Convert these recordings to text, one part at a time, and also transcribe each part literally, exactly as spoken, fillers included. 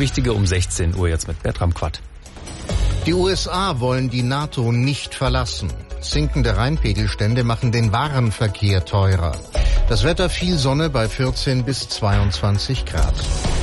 Wichtige um sechzehn Uhr jetzt mit Bertram Quatt. Die U S A wollen die NATO nicht verlassen. Sinkende Rheinpegelstände machen den Warenverkehr teurer. Das Wetter viel Sonne bei vierzehn bis zweiundzwanzig Grad.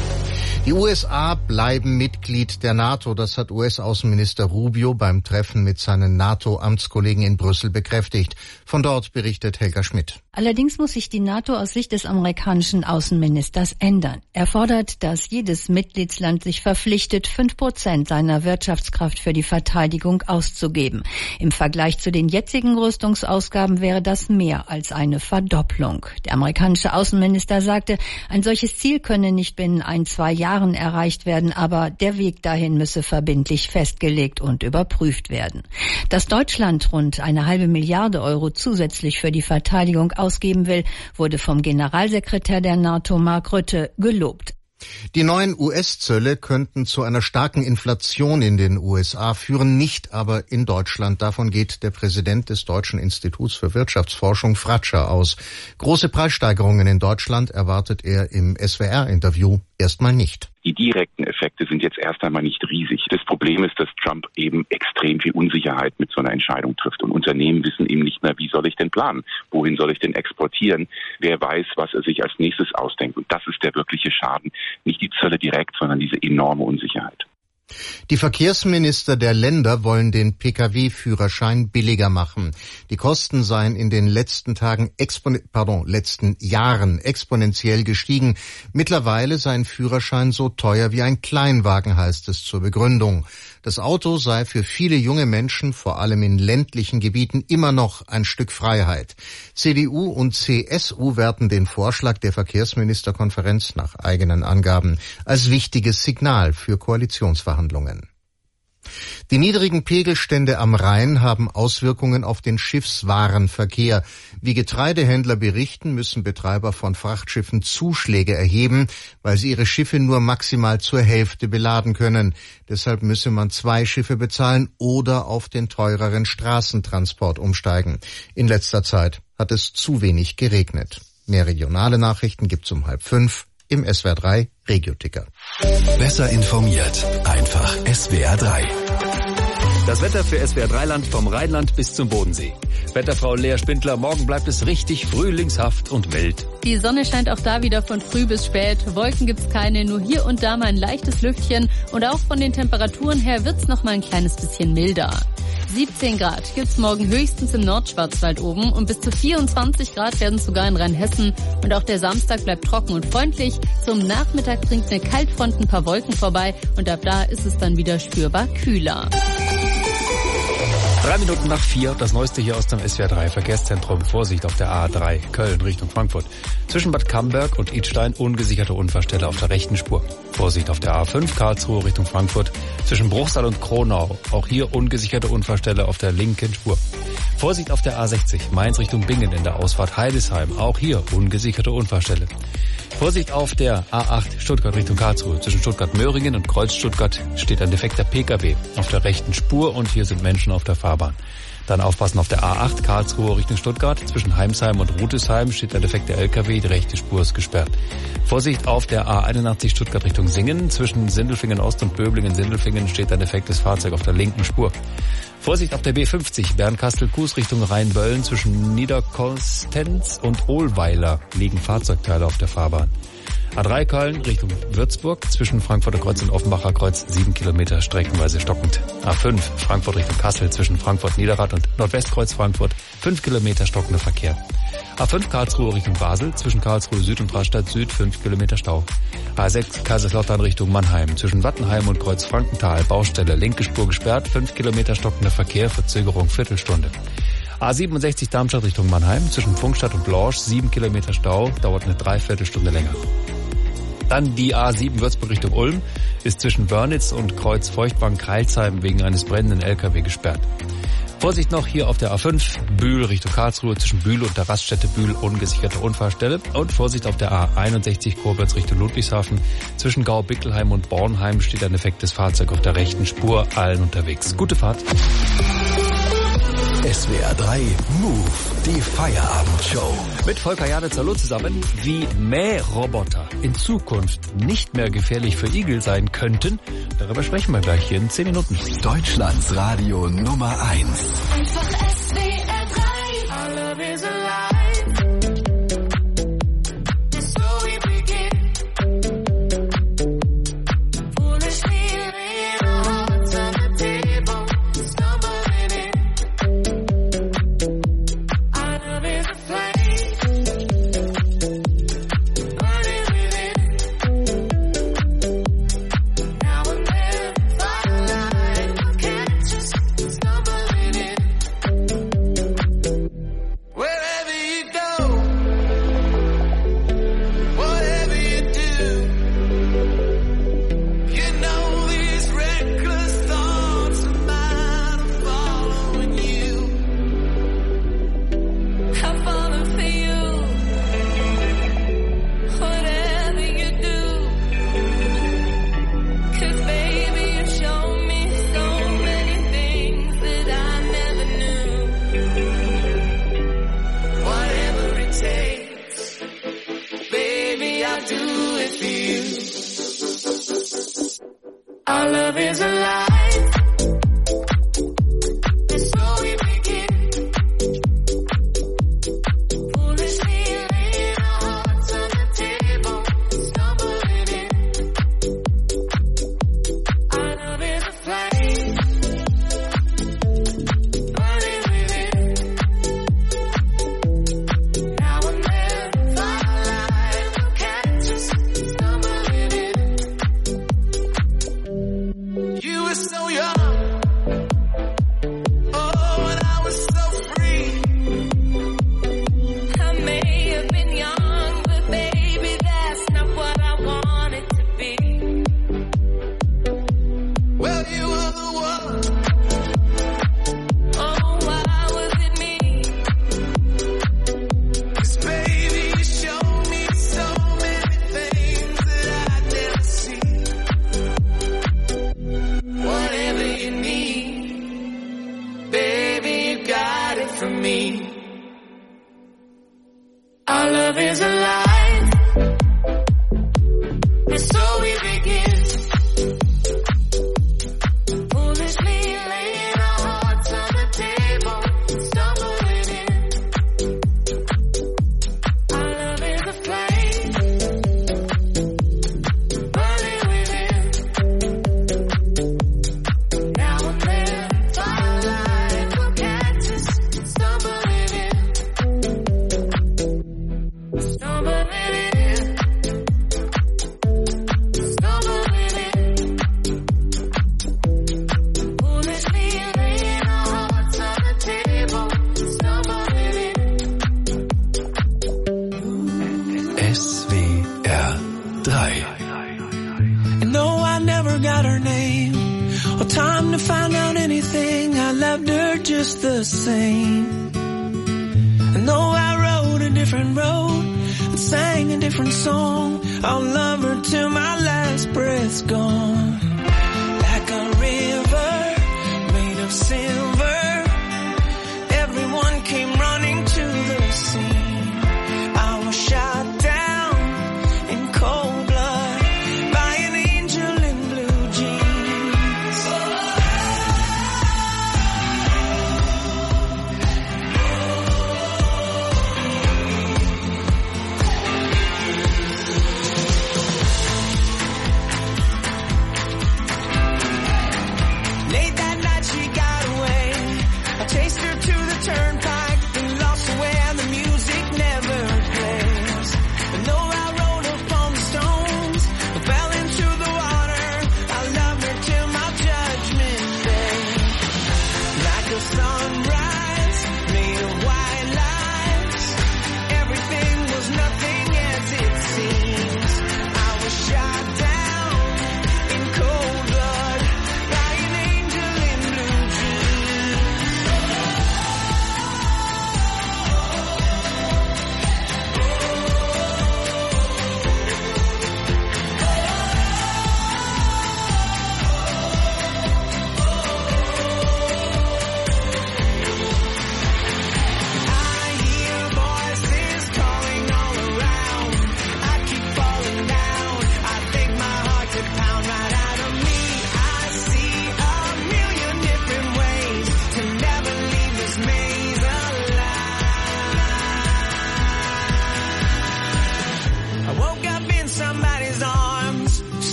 Die U S A bleiben Mitglied der NATO, das hat U S-Außenminister Rubio beim Treffen mit seinen NATO-Amtskollegen in Brüssel bekräftigt. Von dort berichtet Helga Schmidt. Allerdings muss sich die NATO aus Sicht des amerikanischen Außenministers ändern. Er fordert, dass jedes Mitgliedsland sich verpflichtet, fünf Prozent seiner Wirtschaftskraft für die Verteidigung auszugeben. Im Vergleich zu den jetzigen Rüstungsausgaben wäre das mehr als eine Verdopplung. Der amerikanische Außenminister sagte, ein solches Ziel könne nicht binnen ein, zwei Jahren erreicht werden, aber der Weg dahin müsse verbindlich festgelegt und überprüft werden. Dass Deutschland rund eine halbe Milliarde Euro zusätzlich für die Verteidigung ausgeben will, wurde vom Generalsekretär der NATO Mark Rutte gelobt. Die neuen U S-Zölle könnten zu einer starken Inflation in den U S A führen, nicht aber in Deutschland. Davon geht der Präsident des Deutschen Instituts für Wirtschaftsforschung, Fratscher, aus. Große Preissteigerungen in Deutschland erwartet er im S W R-Interview erstmal nicht. Die direkten Effekte sind jetzt erst einmal nicht riesig. Das Problem ist, dass Trump eben extrem viel Unsicherheit mit so einer Entscheidung trifft. Und Unternehmen wissen eben nicht mehr, wie soll ich denn planen? Wohin soll ich denn exportieren? Wer weiß, was er sich als nächstes ausdenkt? Und das ist der wirkliche Schaden. Nicht die Zölle direkt, sondern diese enorme Unsicherheit. Die Verkehrsminister der Länder wollen den P K W-Führerschein billiger machen. Die Kosten seien in den letzten Tagen, expon- pardon, letzten Jahren exponentiell gestiegen. Mittlerweile sei ein Führerschein so teuer wie ein Kleinwagen, heißt es zur Begründung. Das Auto sei für viele junge Menschen, vor allem in ländlichen Gebieten, immer noch ein Stück Freiheit. C D U und C S U werten den Vorschlag der Verkehrsministerkonferenz nach eigenen Angaben als wichtiges Signal für Koalitionsverhandlungen. Die niedrigen Pegelstände am Rhein haben Auswirkungen auf den Schiffswarenverkehr. Wie Getreidehändler berichten, müssen Betreiber von Frachtschiffen Zuschläge erheben, weil sie ihre Schiffe nur maximal zur Hälfte beladen können. Deshalb müsse man zwei Schiffe bezahlen oder auf den teureren Straßentransport umsteigen. In letzter Zeit hat es zu wenig geregnet. Mehr regionale Nachrichten gibt's um halb fünf im S W R drei Regio-Ticker. Besser informiert, einfach S W R drei. Das Wetter für S W R drei Land vom Rheinland bis zum Bodensee. Wetterfrau Lea Spindler, morgen bleibt es richtig frühlingshaft und mild. Die Sonne scheint auch da wieder von früh bis spät. Wolken gibt's keine, nur hier und da mal ein leichtes Lüftchen. Und auch von den Temperaturen her wird's noch mal ein kleines bisschen milder. siebzehn Grad gibt's morgen höchstens im Nordschwarzwald oben und bis zu vierundzwanzig Grad werden es sogar in Rheinhessen. Und auch der Samstag bleibt trocken und freundlich. Zum Nachmittag bringt eine Kaltfront ein paar Wolken vorbei und ab da ist es dann wieder spürbar kühler. Drei Minuten nach vier, das Neueste hier aus dem S W R drei Verkehrszentrum. Vorsicht auf der A drei, Köln Richtung Frankfurt. Zwischen Bad Camberg und Idstein ungesicherte Unfallstelle auf der rechten Spur. Vorsicht auf der A fünf, Karlsruhe Richtung Frankfurt. Zwischen Bruchsal und Kronau, auch hier ungesicherte Unfallstelle auf der linken Spur. Vorsicht auf der A sechzig, Mainz Richtung Bingen in der Ausfahrt Heidesheim. Auch hier ungesicherte Unfallstelle. Vorsicht auf der A acht, Stuttgart Richtung Karlsruhe. Zwischen Stuttgart-Möhringen und Kreuz-Stuttgart steht ein defekter P K W auf der rechten Spur und hier sind Menschen auf der Fahrbahn. Dann aufpassen auf der A acht, Karlsruhe Richtung Stuttgart. Zwischen Heimsheim und Rutesheim steht ein defekter L K W, die rechte Spur ist gesperrt. Vorsicht auf der A einundachtzig, Stuttgart Richtung Singen. Zwischen Sindelfingen Ost und Böblingen-Sindelfingen steht ein defektes Fahrzeug auf der linken Spur. Vorsicht auf der B fünfzig, Bernkastel-Kues Richtung Rheinböllen. Zwischen Niederkonstanz und Ohlweiler liegen Fahrzeugteile auf der Fahrbahn. A drei Köln Richtung Würzburg, zwischen Frankfurter Kreuz und Offenbacher Kreuz sieben Kilometer streckenweise stockend. A fünf Frankfurt Richtung Kassel, zwischen Frankfurt-Niederrad und Nordwestkreuz Frankfurt fünf Kilometer stockender Verkehr. A fünf Karlsruhe Richtung Basel, zwischen Karlsruhe Süd und Rastatt Süd fünf Kilometer Stau. A sechs Kaiserslautern Richtung Mannheim, zwischen Wattenheim und Kreuz Frankenthal, Baustelle, linke Spur gesperrt, fünf Kilometer stockender Verkehr, Verzögerung Viertelstunde. A siebenundsechzig Darmstadt Richtung Mannheim, zwischen Pfungstadt und Lorsch sieben Kilometer Stau, dauert eine Dreiviertelstunde länger. Dann die A sieben Würzburg Richtung Ulm ist zwischen Wörnitz und Kreuz Feuchtbank-Kreilsheim wegen eines brennenden L K W gesperrt. Vorsicht noch hier auf der A fünf, Bühl Richtung Karlsruhe, zwischen Bühl und der Raststätte Bühl ungesicherte Unfallstelle. Und Vorsicht auf der A einundsechzig, Koblenz Richtung Ludwigshafen, zwischen Gau-Bickelheim und Bornheim steht ein defektes Fahrzeug auf der rechten Spur, allen unterwegs. Gute Fahrt. S W R drei Move, die Feierabendshow. Mit Volker Janitz, hallo zusammen. Wie Mähroboter in Zukunft nicht mehr gefährlich für Igel sein könnten, darüber sprechen wir gleich hier in zehn Minuten. Deutschlands Radio Nummer eins. Einfach S W R drei. Our love is alive.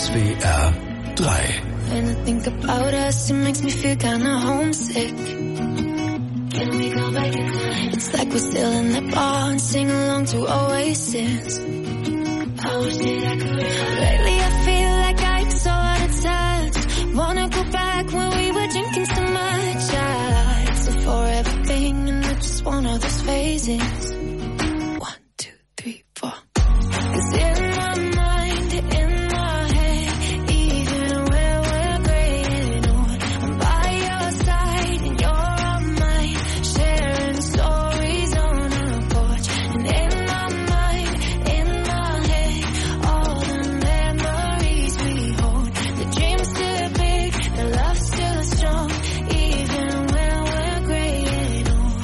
S W R drei. When I think about us, it makes me feel kinda homesick. Can we go back in time? It's like we're still in that bar and sing along to Oasis. I wish that I could. Lately I feel like I'm so out of touch. Wanna go back when we were drinking so much. I, it's a forever thing and I just want all those phases. One, two, three, four. 'Cause in my mind, in my head, even where we're graying old, I'm by your side and you're on mine, sharing stories on our porch. And in my mind, in my head, all the memories we hold. The dream's still big, the love's still strong, even when we're graying old.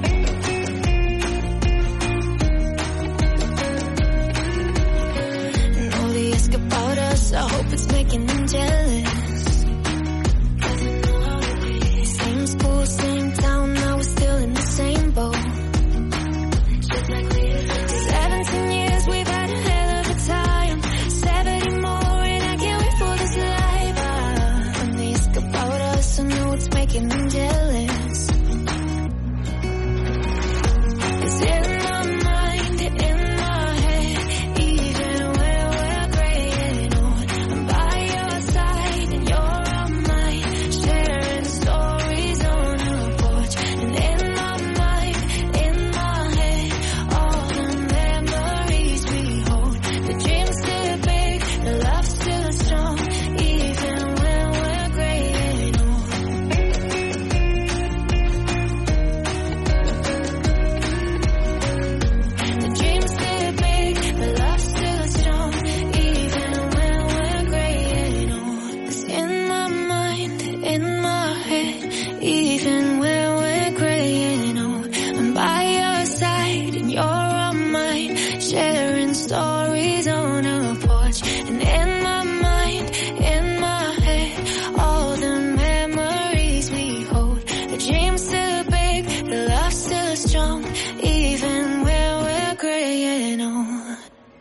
And all the ask about us, I hope it's making them jealous. 'Cause I know how it is. Same school, same town, now we're still in the same boat. Just like we did. Seventeen years, we've had a hell of a time. Seventy more, and I can't wait for this life. Ah, and they ask about us, I know it's making them jealous. 'Cause in my mind, in my head, even where we're graying old, I'm by your side and you're on mine, sharing stories on our porch. And in my mind, in my head, all the memories we hold. The dream's still big, the love's still strong, even when we're graying old. The dream's still big, the love's still strong, even when we're graying old. 'Cause in my mind, in my head, even when we're graying old, I'm by your side and you're on mine, sharing stories on our porch. And in my mind, in my head, all the memories we hold. The dream's still big, the love's still strong, even when we're graying old.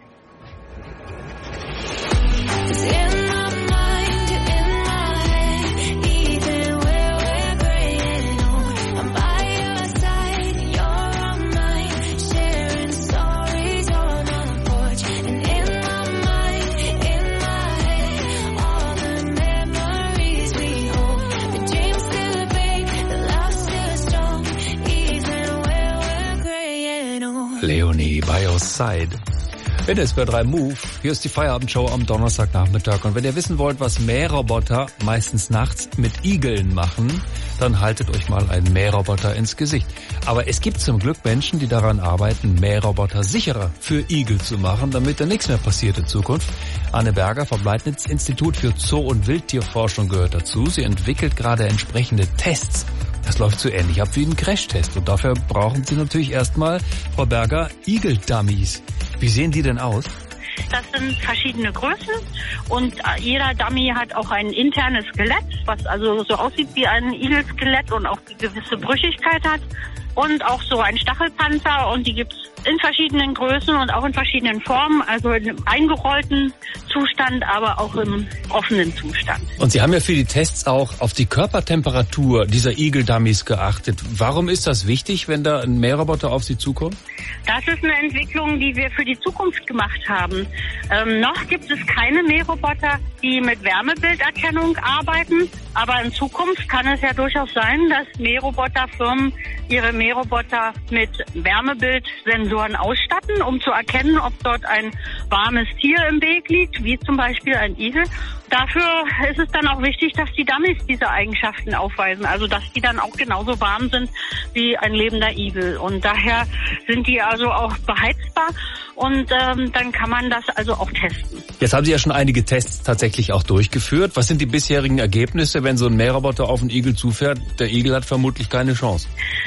'Cause in my mind, in my head, even where we're graying old, I'm by your side, you're on mine, sharing stories on our porch. And in my mind, in my head, all the memories we hold. The dream's still big, the love's still strong, even where we're graying old. Leonie by your side. Wenn es bei drei Move, hier ist die Feierabendshow am Donnerstagnachmittag. Und wenn ihr wissen wollt, was Mähroboter meistens nachts mit Igeln machen, dann haltet euch mal einen Mähroboter ins Gesicht. Aber es gibt zum Glück Menschen, die daran arbeiten, Mähroboter sicherer für Igel zu machen, damit da nichts mehr passiert in Zukunft. Anne Berger vom Leibniz-Institut für Zoo- und Wildtierforschung gehört dazu. Sie entwickelt gerade entsprechende Tests. Das läuft so ähnlich ab wie ein Crashtest. Und dafür brauchen Sie natürlich erstmal, Frau Berger, Igel-Dummies. Wie sehen die denn aus? Das sind verschiedene Größen und jeder Dummy hat auch ein internes Skelett, was also so aussieht wie ein Igelskelett und auch eine gewisse Brüchigkeit hat. Und auch so ein Stachelpanzer, und die gibt's in verschiedenen Größen und auch in verschiedenen Formen, also im eingerollten Zustand, aber auch im offenen Zustand. Und Sie haben ja für die Tests auch auf die Körpertemperatur dieser Igel-Dummies geachtet. Warum ist das wichtig, wenn da ein Mähroboter auf Sie zukommt? Das ist eine Entwicklung, die wir für die Zukunft gemacht haben. Ähm, noch gibt es keine Mähroboter, die mit Wärmebilderkennung arbeiten, aber in Zukunft kann es ja durchaus sein, dass Mähroboterfirmen ihre Mähroboter mit Wärmebildsensoren ausstatten, um zu erkennen, ob dort ein warmes Tier im Weg liegt, wie zum Beispiel ein Igel. Dafür ist es dann auch wichtig, dass die Dummies diese Eigenschaften aufweisen, also dass die dann auch genauso warm sind wie ein lebender Igel. Und daher sind die also auch beheizbar, und ähm, dann kann man das also auch testen. Jetzt haben Sie ja schon einige Tests tatsächlich auch durchgeführt. Was sind die bisherigen Ergebnisse, wenn so ein Mähroboter auf einen Igel zufährt? Der Igel hat vermutlich keine Chance.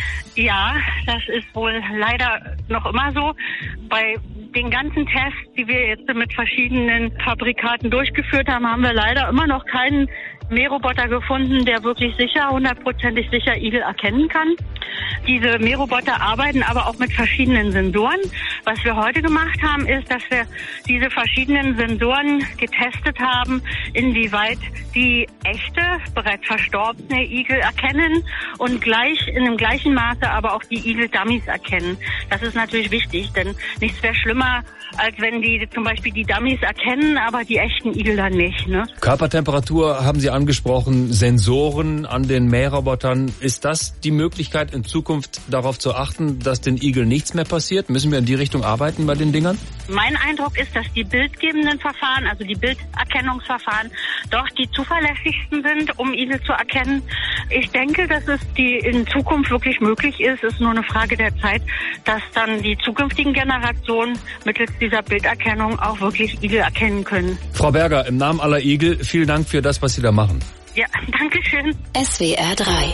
Ja, das ist wohl leider noch immer so. Bei den ganzen Tests, die wir jetzt mit verschiedenen Fabrikaten durchgeführt haben, haben wir leider immer noch keinen Mähroboter gefunden, der wirklich sicher, hundertprozentig sicher Igel erkennen kann. Diese Mähroboter arbeiten aber auch mit verschiedenen Sensoren. Was wir heute gemacht haben, ist, dass wir diese verschiedenen Sensoren getestet haben, inwieweit die echte, bereits verstorbene Igel erkennen und gleich in dem gleichen Maße aber auch die Igel-Dummies erkennen. Das ist natürlich wichtig, denn nichts wäre schlimmer, als wenn die zum Beispiel die Dummies erkennen, aber die echten Igel dann nicht. Ne? Körpertemperatur haben Sie angesprochen, Sensoren an den Mährobotern. Ist das die Möglichkeit, in Zukunft darauf zu achten, dass den Igeln nichts mehr passiert? Müssen wir in die Richtung arbeiten bei den Dingern? Mein Eindruck ist, dass die bildgebenden Verfahren, also die Bilderkennungsverfahren, doch die zuverlässigsten sind, um Igel zu erkennen. Ich denke, dass es die in Zukunft wirklich möglich ist. Es ist nur eine Frage der Zeit, dass dann die zukünftigen Generationen mittels dieser Bilderkennung auch wirklich Igel erkennen können. Frau Berger, im Namen aller Igel, vielen Dank für das, was Sie da machen. Ja, danke schön. S W R drei.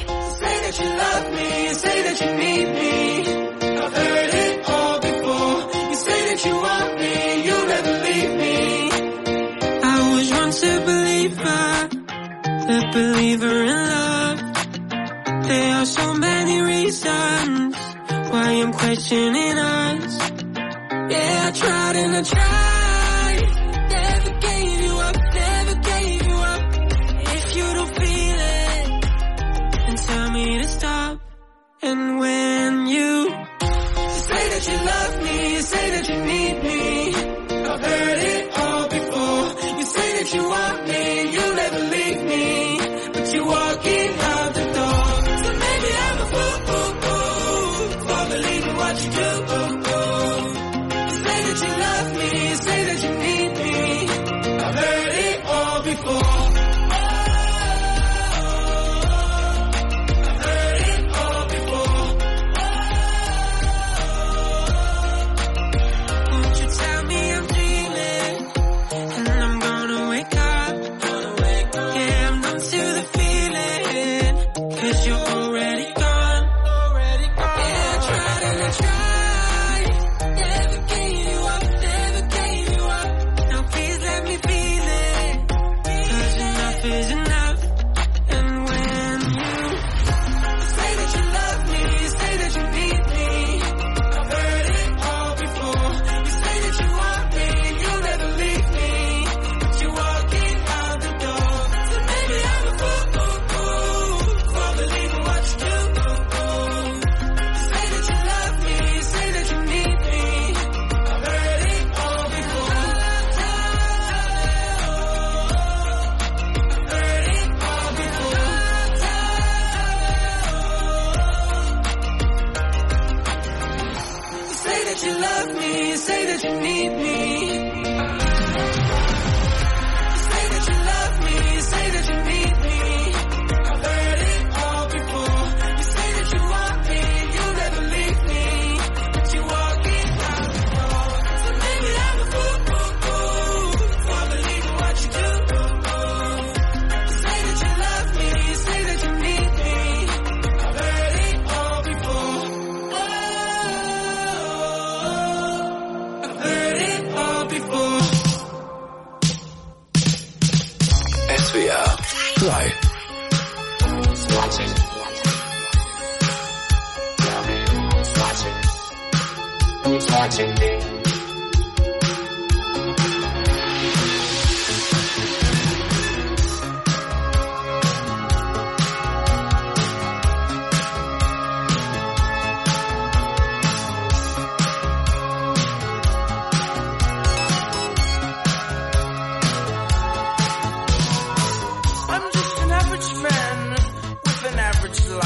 A believer in love. There are so many reasons why I'm questioning us. Yeah, I tried and I tried. Never gave you up, never gave you up. If you don't feel it, then tell me to stop. And when you say that you love me, you say that you need me, I've heard it all before. You say that you want me, you'll never leave me, but you're walking out the door. So maybe I'm a fool for believing what you do. You say that you love me, you say that you need me, I've heard it all before.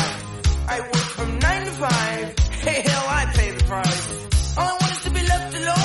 Hey, hell, I pay the price. All I want is to be left alone.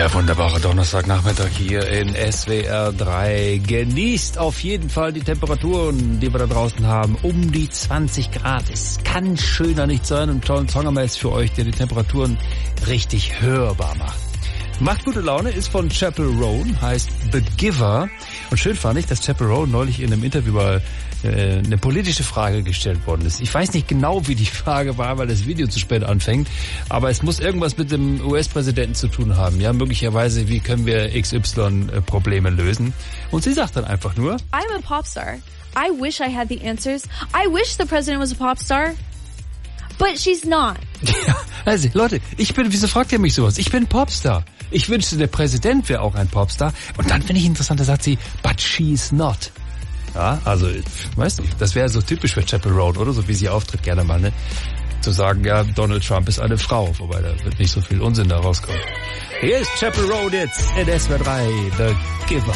Der wunderbare Donnerstagnachmittag hier in S W R drei. Genießt auf jeden Fall die Temperaturen, die wir da draußen haben. Um die zwanzig Grad. Es kann schöner nicht sein. Und einen tollen Song haben wir jetzt für euch, der die Temperaturen richtig hörbar macht. Macht gute Laune, ist von Chappell Roan, heißt The Giver. Und schön fand ich, dass Chappell Roan neulich in einem Interview mal äh, eine politische Frage gestellt worden ist. Ich weiß nicht genau, wie die Frage war, weil das Video zu spät anfängt. Aber es muss irgendwas mit dem U S-Präsidenten zu tun haben. Ja, möglicherweise, wie können wir X Y-Probleme lösen? Und sie sagt dann einfach nur: I'm a Popstar. I wish I had the answers. I wish the president was a Popstar. But she's not. Ja, also Leute, ich bin, wieso fragt ihr mich sowas? Ich bin Popstar. Ich wünschte, der Präsident wäre auch ein Popstar. Und dann finde ich interessant, da sagt sie, but she's not. Ja, also, weißt du, das wäre so typisch für Chappell Roan, oder? So wie sie auftritt, gerne mal, ne? Zu sagen, ja, Donald Trump ist eine Frau, wobei da wird nicht so viel Unsinn da rauskommen. Hier ist Chappell Roan jetzt in S W R drei, The Giver.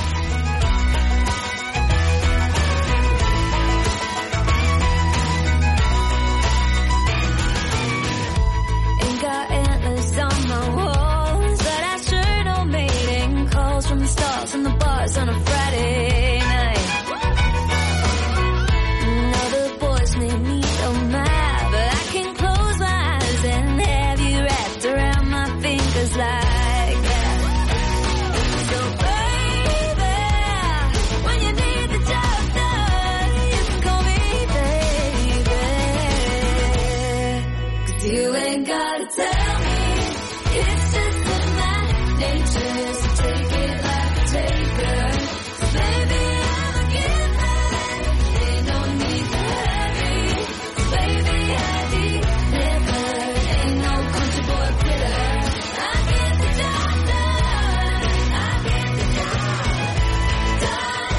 From the stars and the bars on a Friday night. Now the boys made me so mad, but I can close my eyes and have you wrapped around my fingers like that. So baby, when you need the job done, you can call me baby. 'Cause you ain't gotta tell me, it's just in my nature to take it. Taker. Baby, I'm a giver. Ain't no need to hurry. Baby, I deliver. Ain't no country boy quitter. I get the job done. I get the job done.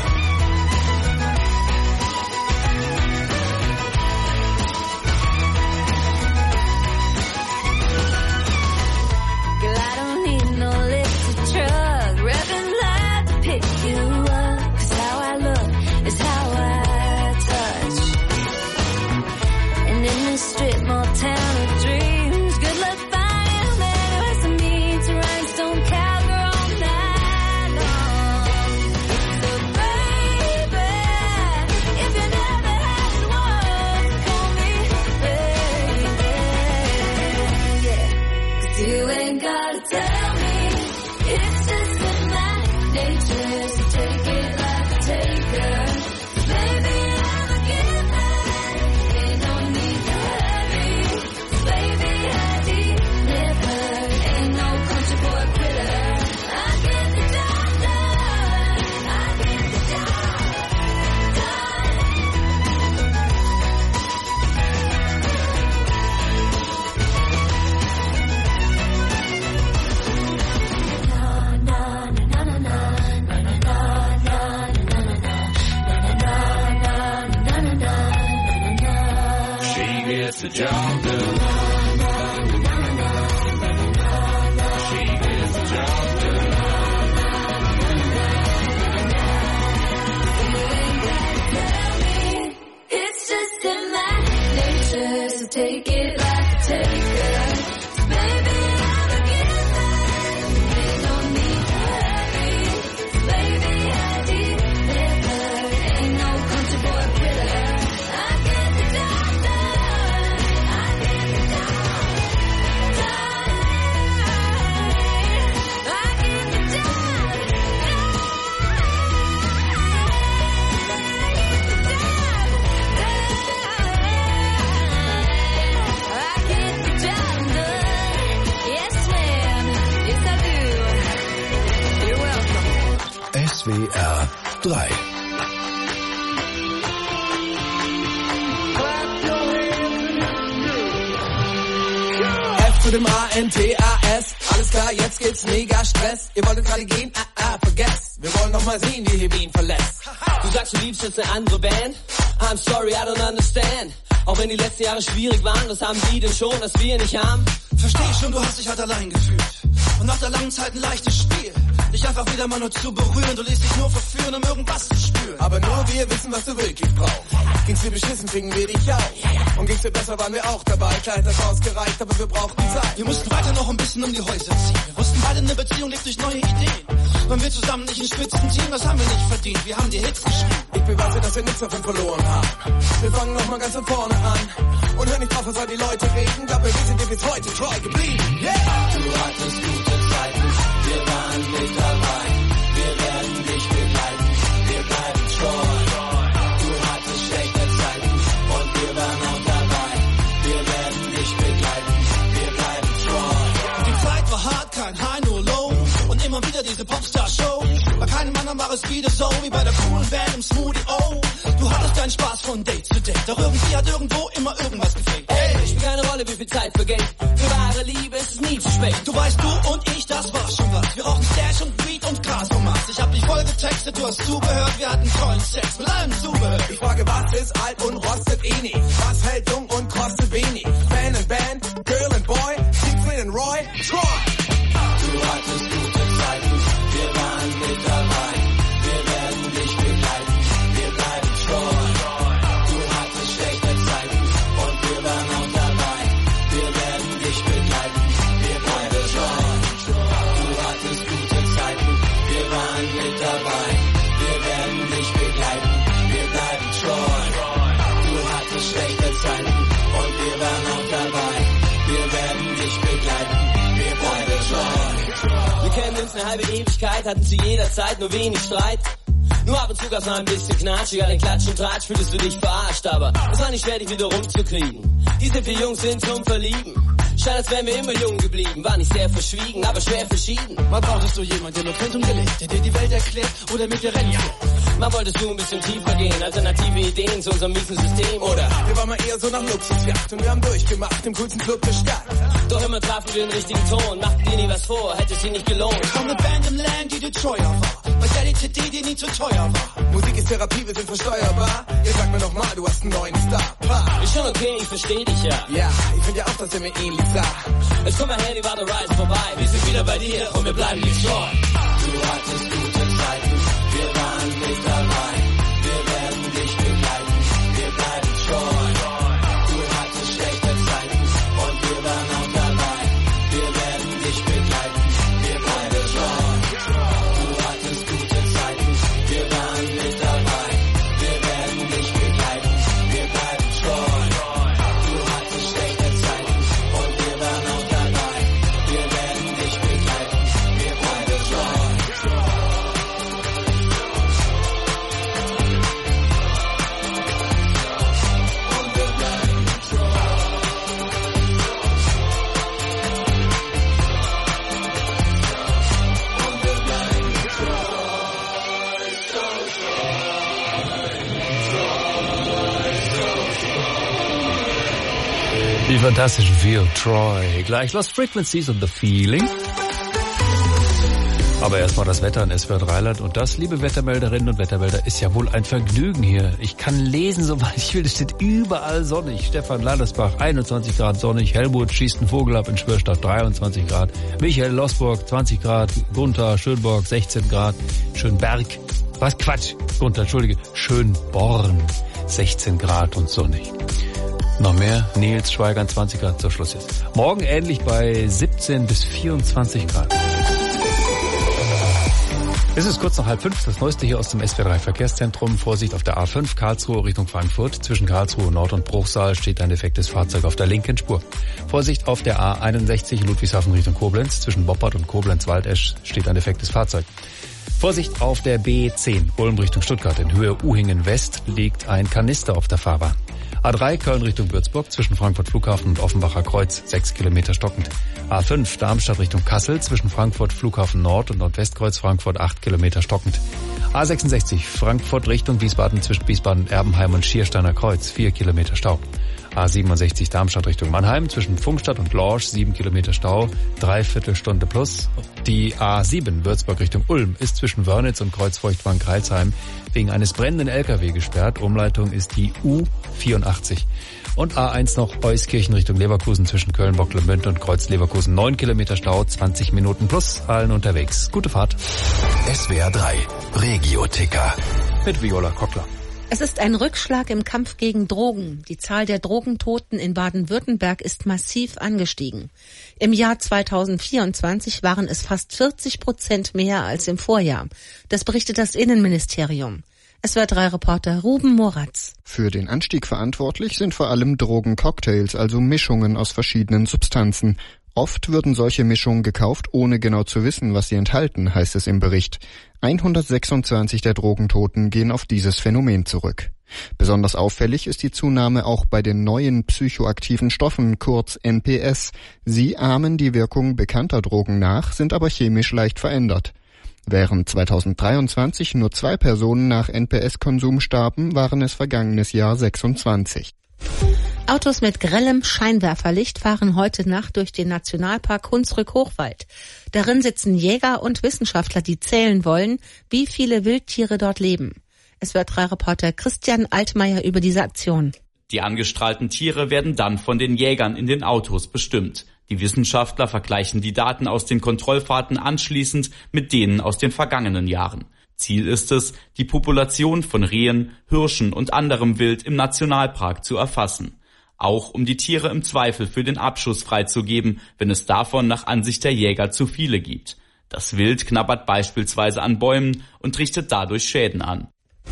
Girl, I don't need no lifted truck. Revving pick you up, 'cause how I look is how I touch. And in this strip mall town of dreams, good luck finding a man who has to meet to rhinestone cowgirl all night long. So baby, if you never had one, call me baby, yeah. 'Cause you ain't gotta tell me, it's just in my nature to take it like a taker. Baby, I'm a giver. Ain't no need to hurry. Baby, I deliver. Ain't no country boy quitter. I get the job done. I get the job done. Na na na na na. Gets the job done. She gets the job done. It's just in my nature to take it like a taker. Baby, I'm a giver. Ain't no need to hurry. Baby, I deliver. Ain't no country boy quitter. I get the job done. I get the job done. I get the job done. I get the job done. Yes, ma'am. Yes, I do. You're welcome. S W R drei. F zu dem A N T A S. Alles klar, jetzt gibt's mega Stress. Ihr wolltet gerade gehen? Ah, ah, vergesst. Wir wollen noch mal sehen, wie ihr Wien verlässt. Du sagst, du liebst jetzt eine andere Band? I'm sorry, I don't understand. Auch wenn die letzten Jahre schwierig waren, was haben die denn schon, was wir nicht haben? Versteh schon, du hast dich halt allein gefühlt. Und nach der langen Zeit ein leichtes Spiel. Dich einfach wieder mal nur zu berühren. Du lässt dich nur verführen, um irgendwas zu spüren. Aber nur wir wissen, was du wirklich brauchst. Ging's dir beschissen, fingen wir dich auf. Und ging's dir besser, waren wir auch dabei. Kleid hat ausgereicht, aber wir brauchten Zeit. Wir mussten weiter noch ein bisschen um die Häuser ziehen. Wir wussten beide eine Beziehung lebt durch neue Ideen. Waren wir zusammen nicht ein Spitzenteam, das haben wir nicht verdient. Wir haben die Hits geschrieben. Ich beweise, dass wir nichts davon verloren haben. Wir fangen nochmal ganz von vorne an. Und hör nicht drauf, was all die Leute reden. Glaub mir, wir sind dir bis heute treu geblieben. Yeah! Du hattest gute Zeiten, wir waren mit dabei. Wir werden dich begleiten, wir bleiben treu. Du hattest schlechte Zeiten und wir waren auch dabei. Wir werden dich begleiten, wir bleiben treu. Die Zeit war hart, kein High, nur Low. Und immer wieder diese Popstar-Show. Bei keinem anderen war es wieder so, wie bei der coolen Band im Smoothie O. Du hattest deinen Spaß von Date zu Date. Doch irgendwie hat irgendwo immer irgendwas gefehlt. Ey, spielt keine Rolle, wie viel Zeit vergeht. Für wahre Liebe ist es nie zu spät. Du weißt, du und ich, das war schon was. Wir rauchen Stash und Weed und Gras vom Mars. Ich hab dich voll getextet, du hast zugehört. Wir hatten tollen Sex mit allem Zubehör. Ich frage, was ist alt und rostet eh nicht? Was hält jung und kostet wenig? Fan and Band, Girl and Boy, Siegfried and Roy, Troy. Du hattest gute Zeiten, wir waren mit dabei. Wir werden dich begleiten, wir bleiben treu. Du hattest schlechte Zeiten und wir waren auch dabei. Wir werden dich begleiten, wir bleiben treu. Du hattest gute Zeiten, wir waren mit dabei. Wir werden dich begleiten, wir bleiben treu. Du hattest schlechte Zeiten und wir waren auch dabei. Wir werden dich begleiten, wir bleiben treu. Wir kennen uns eine halbe Ewigkeit, hatten zu jeder Zeit nur wenig Streit. Nur ab und zu gab's mal ein bisschen Knatsch, egal in Klatsch und Tratsch fühltest du dich verarscht, aber es war nicht schwer, dich wieder rumzukriegen. Diese vier Jungs sind zum Verlieben. Scheint, als wären wir immer jung geblieben. War nicht sehr verschwiegen, aber schwer verschieden. Mal brauchtest du jemanden, der nur kennt und gelebt, der dir die Welt erklärt oder mit dir rennen fährt. Mal wolltest du ein bisschen tiefer gehen, alternative Ideen zu unserem miesen System, oder? Wir waren mal eher so nach Luxusjacht und wir haben durchgemacht im coolsten Club der Stadt. Doch immer trafen wir den richtigen Ton, machten dir nie was vor, hätte sie nicht gelohnt. Von einer Band im Land, die dir treuer war, bei der die C D dir nie zu teuer war. Musik ist Therapie, wir sind versteuerbar. Jetzt sag mir noch mal, du hast einen neuen Star. Pa. Ist schon okay, ich versteh dich ja. Ja, ich find ja auch, dass er mir ähnlich sah. Jetzt komm mal her, die war der Reise vorbei. Wir sind wieder bei dir und wir bleiben nicht treu. Du hattest gute Zeiten, wir waren mit dabei. Wir werden dich begleiten, wir bleiben treu. Du hattest schlechte Zeiten und wir waren auch dabei. Wir werden dich begleiten, wir bleiben treu. Du hattest gute Zeiten, wir waren mit dabei. Wir werden dich begleiten, wir bleiben treu. Du hattest schlechte Zeiten und wir waren auch dabei. Wir werden dich begleiten, wir bleiben treu. Die fantastischen Feel Troy. Gleich Lost Frequencies und The Feeling. Aber erstmal das Wetter in S W R drei Land. Und das, liebe Wettermelderinnen und Wettermelder, ist ja wohl ein Vergnügen hier. Ich kann lesen, soweit ich will. Es steht überall sonnig. Stefan Landersbach, einundzwanzig Grad sonnig. Helmut schießt einen Vogel ab in Schwörstadt, dreiundzwanzig Grad. Michael Losburg, zwanzig Grad. Gunther Schönborg, sechzehn Grad. Schönberg. Was? Quatsch. Gunther, entschuldige. Schönborn, sechzehn Grad und sonnig. Noch mehr, Nils Schweigern, zwanzig Grad zur Schluss jetzt. Morgen ähnlich bei siebzehn bis vierundzwanzig Grad. Es ist kurz nach halb fünf, das Neueste hier aus dem S W R drei Verkehrszentrum. Vorsicht auf der A fünf Karlsruhe Richtung Frankfurt. Zwischen Karlsruhe Nord und Bruchsal steht ein defektes Fahrzeug auf der linken Spur. Vorsicht auf der A einundsechzig Ludwigshafen Richtung Koblenz. Zwischen Boppard und Koblenz-Waldesch steht ein defektes Fahrzeug. Vorsicht auf der B zehn Ulm Richtung Stuttgart. In Höhe Uhingen West liegt ein Kanister auf der Fahrbahn. A drei Köln Richtung Würzburg zwischen Frankfurt Flughafen und Offenbacher Kreuz, sechs Kilometer stockend. A fünf Darmstadt Richtung Kassel zwischen Frankfurt Flughafen Nord und Nordwestkreuz Frankfurt, acht Kilometer stockend. A sechsundsechzig Frankfurt Richtung Wiesbaden zwischen Wiesbaden Erbenheim und Schiersteiner Kreuz, vier Kilometer Stau. A siebenundsechzig Darmstadt Richtung Mannheim zwischen Pfungstadt und Lorsch, sieben Kilometer Stau, dreiviertel Stunde plus. Die A sieben Würzburg Richtung Ulm ist zwischen Wörnitz und Kreuzfeuchtwangen-Kreilsheim wegen eines brennenden L K W gesperrt. Umleitung ist die U vierundachtzig. Und A eins noch Euskirchen Richtung Leverkusen zwischen Köln-Bocklemünde und Kreuz-Leverkusen, neun Kilometer Stau, zwanzig Minuten plus, allen unterwegs. Gute Fahrt. S W R drei Regio-Ticker mit Viola Kockler. Es ist ein Rückschlag im Kampf gegen Drogen. Die Zahl der Drogentoten in Baden-Württemberg ist massiv angestiegen. Im Jahr zweitausendvierundzwanzig waren es fast vierzig Prozent mehr als im Vorjahr. Das berichtet das Innenministerium. S W R drei Reporter Ruben Moratz. Für den Anstieg verantwortlich sind vor allem Drogencocktails, also Mischungen aus verschiedenen Substanzen. Oft würden solche Mischungen gekauft, ohne genau zu wissen, was sie enthalten, heißt es im Bericht. hundertsechsundzwanzig der Drogentoten gehen auf dieses Phänomen zurück. Besonders auffällig ist die Zunahme auch bei den neuen psychoaktiven Stoffen, kurz N P S. Sie ahmen die Wirkung bekannter Drogen nach, sind aber chemisch leicht verändert. Während zweitausenddreiundzwanzig nur zwei Personen nach N P S-Konsum starben, waren es vergangenes Jahr sechsundzwanzig. Autos mit grellem Scheinwerferlicht fahren heute Nacht durch den Nationalpark Hunsrück-Hochwald. Darin sitzen Jäger und Wissenschaftler, die zählen wollen, wie viele Wildtiere dort leben. Es wird drei Reporter Christian Altmaier über diese Aktion. Die angestrahlten Tiere werden dann von den Jägern in den Autos bestimmt. Die Wissenschaftler vergleichen die Daten aus den Kontrollfahrten anschließend mit denen aus den vergangenen Jahren. Ziel ist es, die Population von Rehen, Hirschen und anderem Wild im Nationalpark zu erfassen. Auch um die Tiere im Zweifel für den Abschuss freizugeben, wenn es davon nach Ansicht der Jäger zu viele gibt. Das Wild knabbert beispielsweise an Bäumen und richtet dadurch Schäden an.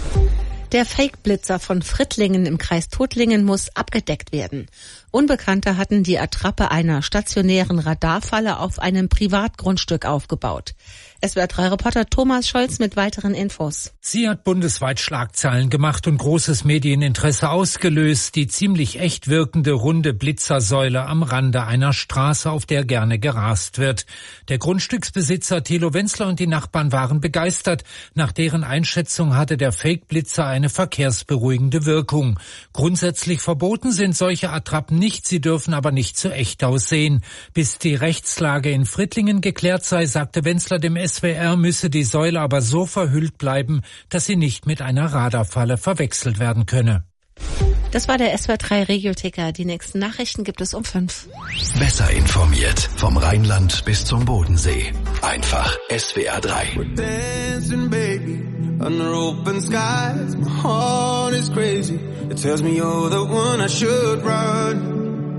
Der Fake-Blitzer von Frittlingen im Kreis Tuttlingen muss abgedeckt werden. Unbekannte hatten die Attrappe einer stationären Radarfalle auf einem Privatgrundstück aufgebaut. S W R drei Reporter Thomas Scholz mit weiteren Infos. Sie hat bundesweit Schlagzeilen gemacht und großes Medieninteresse ausgelöst. Die ziemlich echt wirkende runde Blitzersäule am Rande einer Straße, auf der gerne gerast wird. Der Grundstücksbesitzer Thilo Wenzler und die Nachbarn waren begeistert. Nach deren Einschätzung hatte der Fake-Blitzer eine verkehrsberuhigende Wirkung. Grundsätzlich verboten sind solche Attrappen nicht, sie dürfen aber nicht zu echt aussehen. Bis die Rechtslage in Frittlingen geklärt sei, sagte Wenzler dem S W R, müsse die Säule aber so verhüllt bleiben, dass sie nicht mit einer Radarfalle verwechselt werden könne. Das war der S W R drei Regioticker. Die nächsten Nachrichten gibt es um fünf. Besser informiert vom Rheinland bis zum Bodensee. Einfach S W R drei. We're dancing, baby, under open skies. My heart is crazy. It tells me you're the one I should run.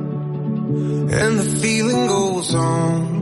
And the feeling goes on.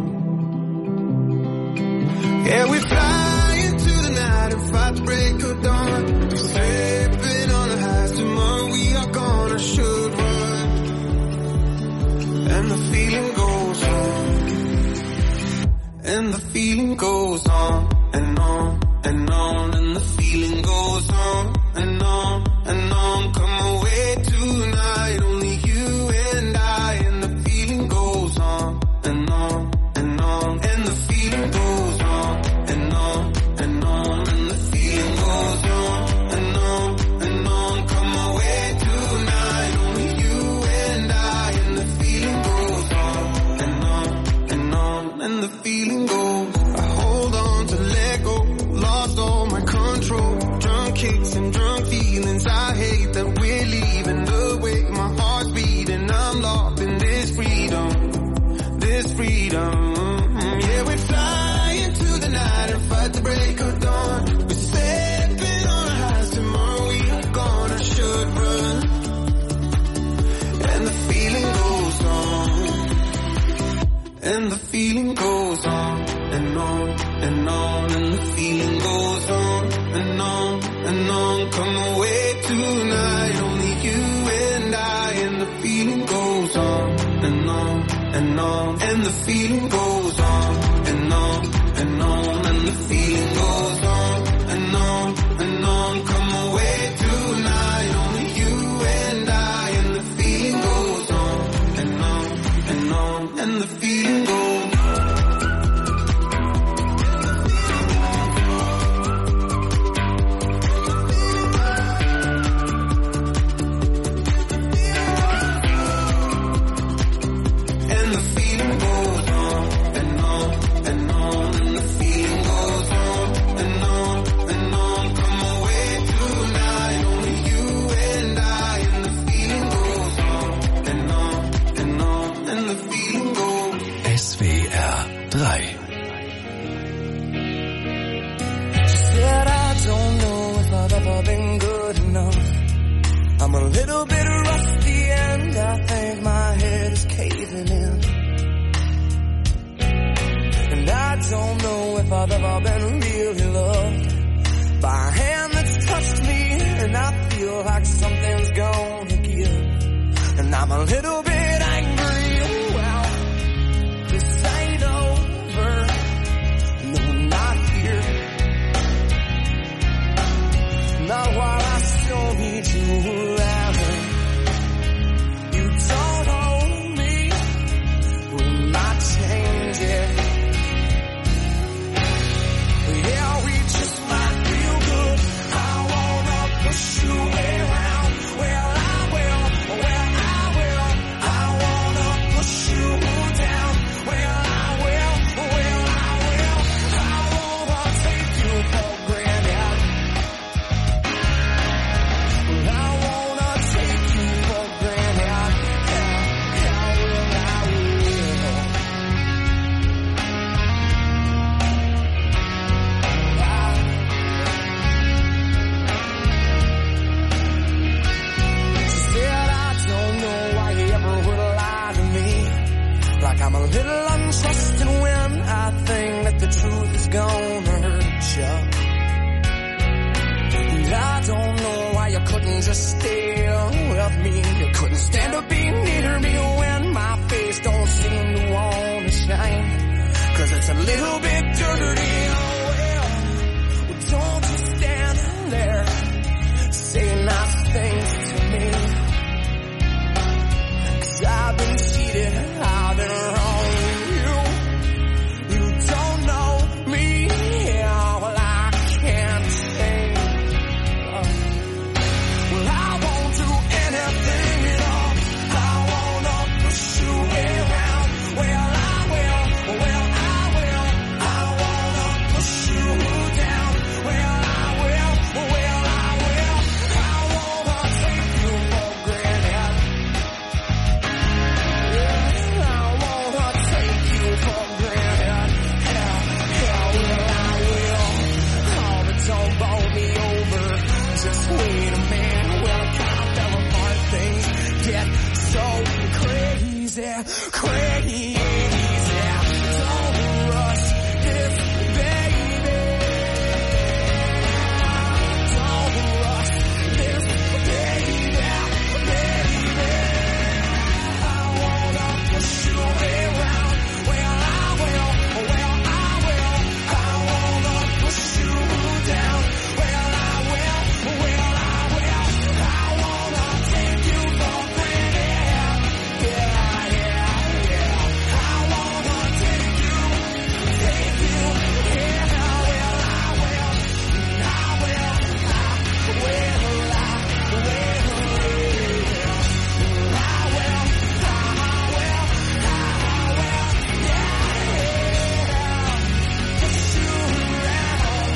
Yeah, we fly into the night and fight the break of dawn. We're slipping on the highs tomorrow. We are gonna should run. And the feeling goes on. And the feeling goes on and on and on. And the feeling goes on and on and on. Come away tonight, only you and I. And the feeling goes on and on and on. And the feeling goes on. And on and on, and the feeling goes on and on and on. Come away tonight, only you and I. And the feeling goes on and on and on, and the feeling goes. I hold on to let go, lost all my control. Drunk kicks and drunk feelings. I hate that we're leaving the way my heart's beating. I'm locked in this freedom, this freedom. Yeah, we fly into the night and fight the break of dawn. We're stepping on our highs tomorrow. We are gonna should run. And the feeling goes on. And the feeling goes on and on and on. And the feeling goes on and on and on. Come away tonight, only you and I. And the feeling goes on and on and on. And the feeling goes on and on and on. And the feeling goes on and on and on. Come away tonight, only you and I. And the feeling goes on and on and on. And the feeling goes on. I'm a little bit rusty and I think my head is caving in. And I don't know if I've ever been really loved by a hand that's touched me, and I feel like something's gonna give. And I'm a little bit angry, well, this ain't over, no, not here. Not while I still need you around. You don't own me, will not change it. Yeah, we just might feel good. I wanna push you around. Well, I will, well, I will. I wanna push you down. Well, I will, well, I will. I wanna take you for granted. Well, I wanna take you for granted. Yeah, I will, I will. Like I'm a little untrusting when I think that the truth is gonna hurt you. And I don't know why you couldn't just stay with me. You couldn't stand to be near me when my face don't seem to wanna shine. Cause it's a little bit dirty. Oh well, well don't just stand there, say nice things to me. Cause I've been cheated, I've been wrong with you. You don't know me, yeah, well I can't say. Uh, well I won't do anything at all. I wanna push you around. Well I will, well I will. I wanna push you down. Well I will, well I will. I wanna take you for granted. Don't bowl me over, just wait a minute. Well, I can't tell apart, things get so crazy, crazy. Don't rush this, baby. Don't rush this, baby, baby. I wanna push you around. Well, I will, well, I will. I wanna push you down. Well, I will, well, I will. I wanna take you for granted. Yeah, yeah, yeah. I wanna take you, take you. Yeah, well, I will. I will, I will, I will. I will, I will, I will. Yeah, push you around.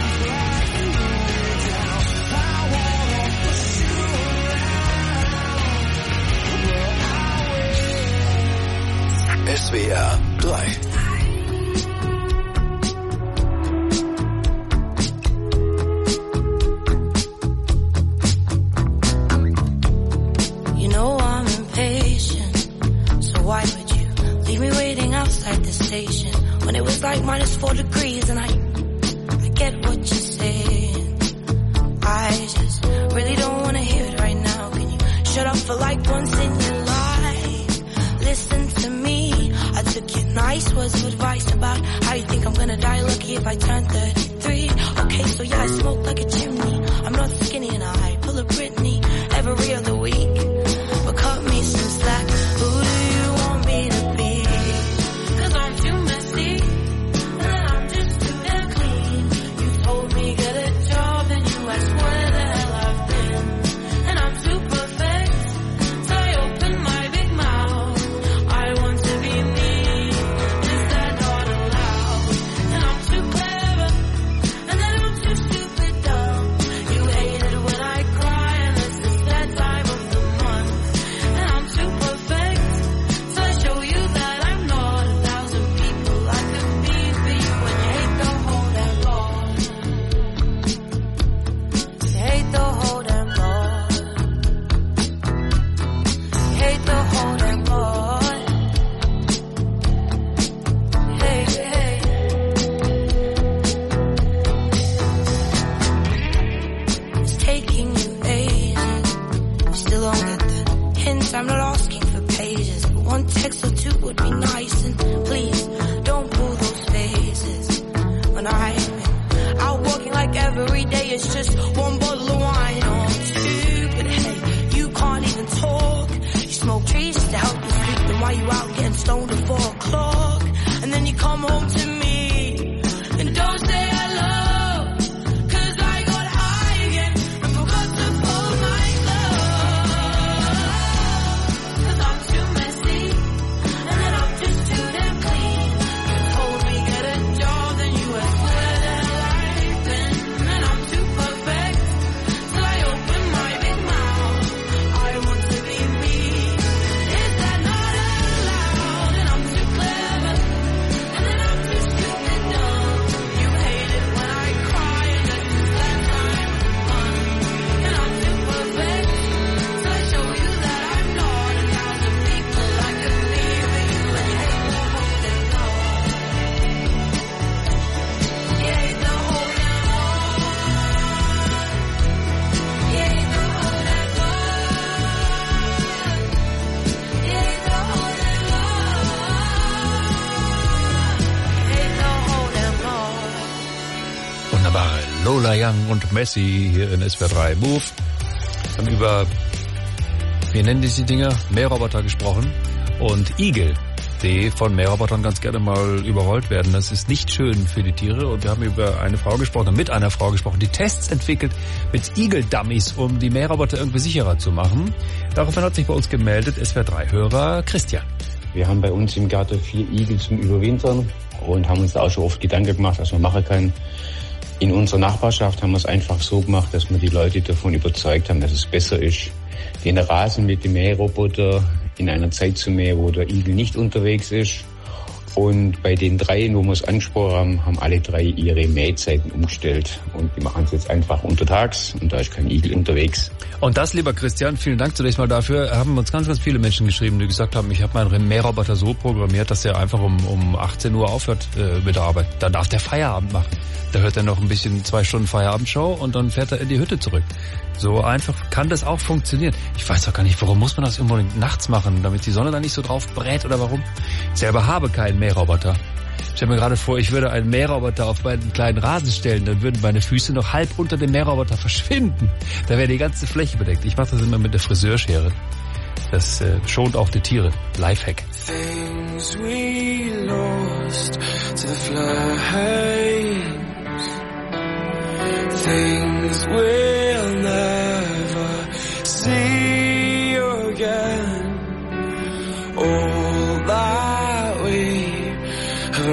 S W R drei. You know I'm impatient, so why would you leave me waiting outside the station when it was like minus four degrees? And I, I get what you're saying. I just really don't want to hear it right now. Can you shut up for like once in your life? Listen to me. I took your nice words of advice about how you think I'm gonna die lucky if I turn thirty-three. Okay, so yeah, I smoke like a chimney. I'm not skinny and I pull a Britney every other week. But cut me some slack. Who do you want me to be? Cause I'm too messy and I'm just too damn clean. You told me get a job and you asked where the hell I've been. And I'm too perfect, so I open my big mouth. I want to be me, is that not allowed? And I'm too clever, and then I'm too stupid dumb. You hate it when I cry and it's the sad time of every day it's just one bottle of wine or two. But hey, you can't even talk. You smoke trees to help you sleep, and while you out getting stoned at four o'clock, and then you come home to me and don't say hello. Lola Young und Messi hier in S W R drei Move. Wir haben über, wie nennen diese Dinger, Mähroboter gesprochen und Igel, die von Mährobotern ganz gerne mal überrollt werden. Das ist nicht schön für die Tiere und wir haben über eine Frau gesprochen, mit einer Frau gesprochen, die Tests entwickelt mit Igel-Dummies, um die Mähroboter irgendwie sicherer zu machen. Daraufhin hat sich bei uns gemeldet S W R drei Hörer Christian. Wir haben bei uns im Garten vier Igel zum Überwintern und haben uns da auch schon oft Gedanken gemacht, was man machen kann. In unserer Nachbarschaft haben wir es einfach so gemacht, dass wir die Leute davon überzeugt haben, dass es besser ist, den Rasen mit dem Mähroboter in einer Zeit zu mähen, wo der Igel nicht unterwegs ist. Und bei den dreien, wo wir es angesprochen haben, haben alle drei ihre Mähzeiten umgestellt. Und die machen es jetzt einfach untertags und da ist kein Igel unterwegs. Und das, lieber Christian, vielen Dank zunächst mal dafür, haben uns ganz, ganz viele Menschen geschrieben, die gesagt haben, ich habe meinen Mähroboter so programmiert, dass er einfach um, um achtzehn Uhr aufhört äh, mit der Arbeit. Dann darf der Feierabend machen. Da hört er noch ein bisschen zwei Stunden Feierabendshow und dann fährt er in die Hütte zurück. So einfach kann das auch funktionieren. Ich weiß auch gar nicht, warum muss man das unbedingt nachts machen, damit die Sonne da nicht so drauf brät oder warum? Ich selber habe keinen Mähroboter. Ich stelle mir gerade vor, ich würde einen Mähroboter auf meinen kleinen Rasen stellen, dann würden meine Füße noch halb unter dem Mähroboter verschwinden. Da wäre die ganze Fläche bedeckt. Ich mache das immer mit der Friseurschere. Das äh, schont auch die Tiere. Lifehack. Things we lost to the flames. Things we'll never see again. All that we have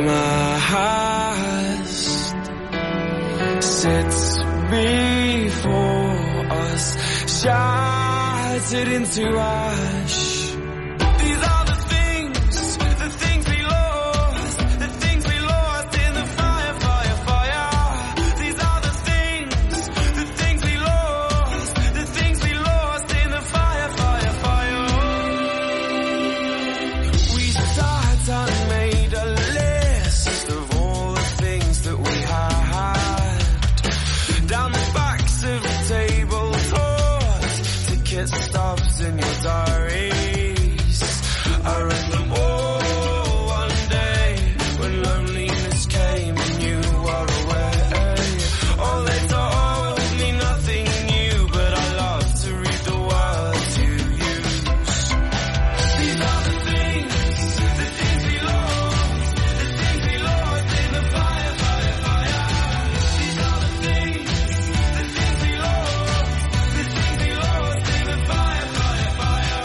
amassed sits before us, shattered into ash. These are the things, the things we lost, the things we lost in the fire, fire, fire. These are the things, the things we lost, the things we lost in the fire, fire, fire. We sat and made a list of all the things that we had. Down the backs of the table, tossed ticket stubs in your diary. I read them all one day when loneliness came and you were away. Oh, they told me nothing new, but I love to read the words you use. These are the things, the things we lost, the things we lost in the fire, fire, fire. These are the things, the things we lost, the things we lost in the fire, fire, fire.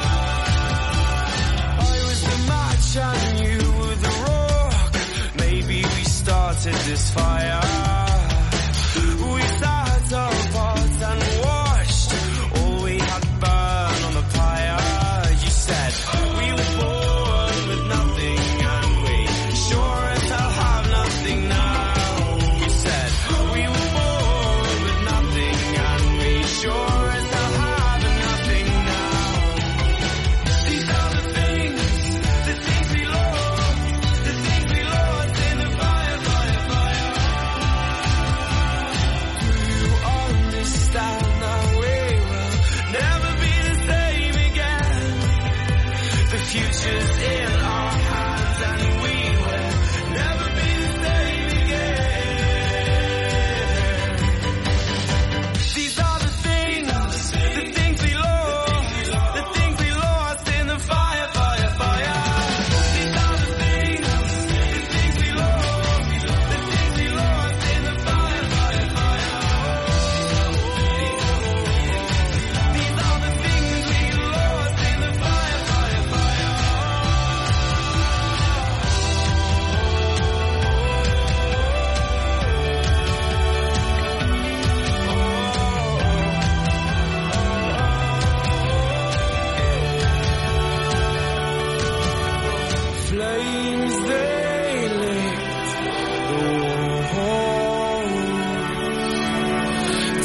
I was the match and you were the rock. Maybe we started this fire. We sat apart and watched all we had burn on the pyre. You said we were born with nothing and we sure as hell have nothing now. You said we were born with nothing and we sure as hell have nothing now. These are the things, the things we lost, the things we lost in the fire, fire, fire.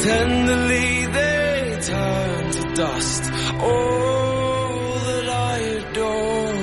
Tenderly they turn to dust. All that I adore.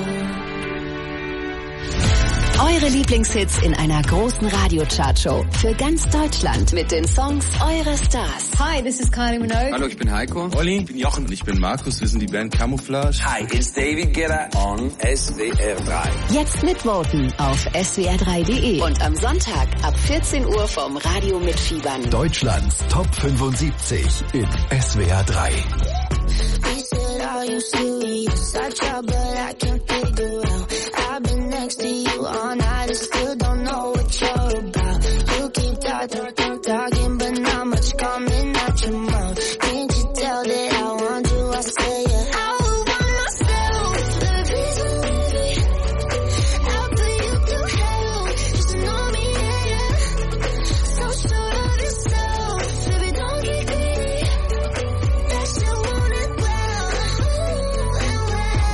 Eure Lieblingshits in einer großen Radio-Chartshow für ganz Deutschland mit den Songs eurer Stars. Hi, this is Kylie Minogue. Hallo, ich bin Heiko. Olli, ich bin Jochen. Und ich bin Markus. Wir sind die Band Camouflage. Hi, it's David Guetta on S W R drei. Jetzt mitvoten auf S W R drei Punkt de und am Sonntag ab vierzehn Uhr vom Radio mitfiebern. Deutschlands Top fünfundsiebzig in S W R drei. Next to you all night, I still don't know what you're about. You keep talking, talking, talking, but not much coming out your mouth. Can't you tell that I want you? I say yeah. I would want myself, the reason maybe. I'll put you through hell, just to know me, yeah, yeah. So sure of yourself, baby, don't get greedy. That you want it well, and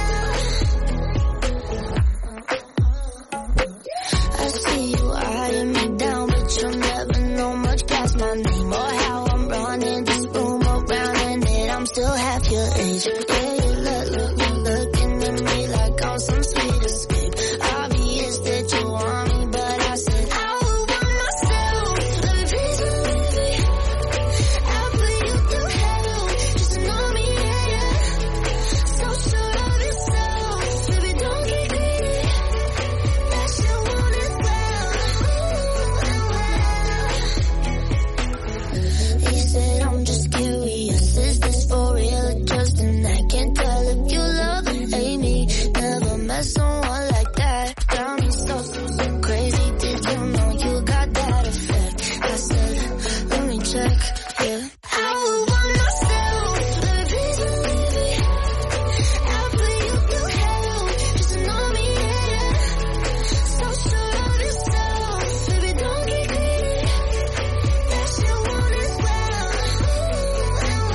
well. I see you eyeing me down, but you'll never know much past my name or how I'm running this room around, and that I'm still half your age. Yeah, you look, look, you looking at me like I'm some sweet escape. Obvious that you want me, but I said I would want myself. The reason maybe I'll put you through hell, just to know me, yeah, yeah. So sure of yourself, baby, don't get greedy. That you want it well, and well. He said I'm just curious, is this for real or just an act? Can't tell if you love or hate me. Never met someone like that. Got me so, so, so crazy. Did you know you got that effect? I said, let me check, yeah. I would want myself, the reason maybe. I'll put you through hell, just to know me, yeah, yeah. So sure of yourself, baby, don't get greedy. That you want it well, and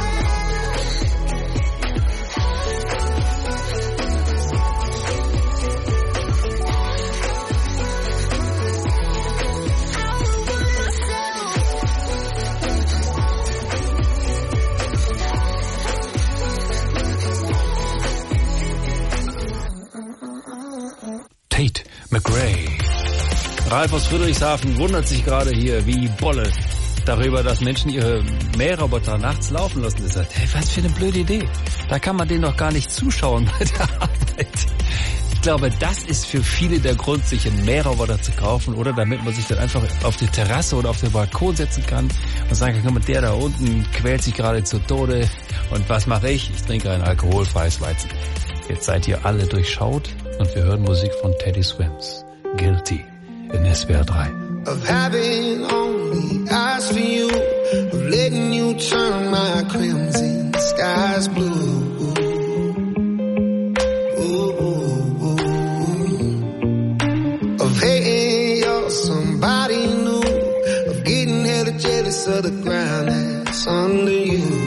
Tate McRae. Ralf aus Friedrichshafen wundert sich gerade hier wie Bolle darüber, dass Menschen ihre Mähroboter nachts laufen lassen. Er sagt, hey, was für eine blöde Idee. Da kann man denen doch gar nicht zuschauen bei der Arbeit. Ich glaube, das ist für viele der Grund, sich einen Mähroboter zu kaufen, oder damit man sich dann einfach auf die Terrasse oder auf den Balkon setzen kann und sagen kann, guck mal, der da unten quält sich gerade zu Tode. Und was mache ich? Ich trinke ein alkoholfreies Weizen. Jetzt seid ihr alle durchschaut und wir hören Musik von Teddy Swims. Guilty in S W R drei. Of having only eyes for you, of letting you turn my crimson skies blue. Ooh, of hating you're somebody new, of getting hella jealous of the ground that's under you.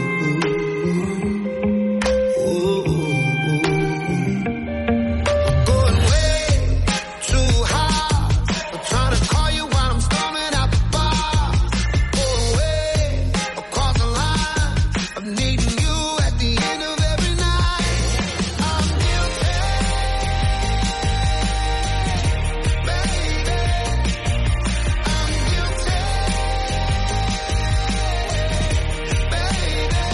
Baby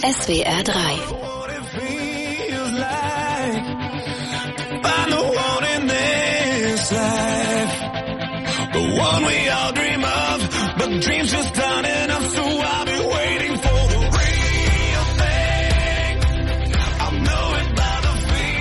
S W R drei. Find the one in this life, the one we all dream of, but dreams just aren't enough, so I'll be waiting for the real thing. I know it by the